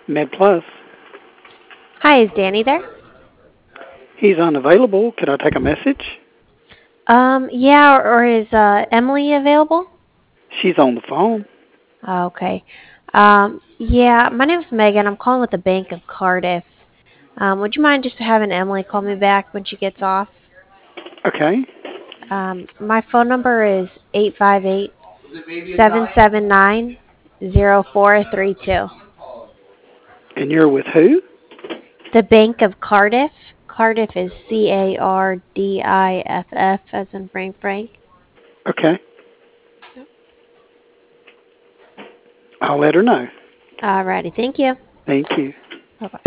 Med Plus. Hi, is Danny there? He's unavailable. Could I take a message? Yeah, or is Emily available? She's on the phone. Okay. Yeah, my name's Megan. I'm calling with the Bank of Cardiff. Would you mind just having Emily call me back when she gets off? Okay. My phone number is 858-779-0432. And you're with who? The Bank of Cardiff. Cardiff is Cardiff, as in Frank. Okay. I'll let her know. Alrighty, thank you. Thank you. Bye-bye.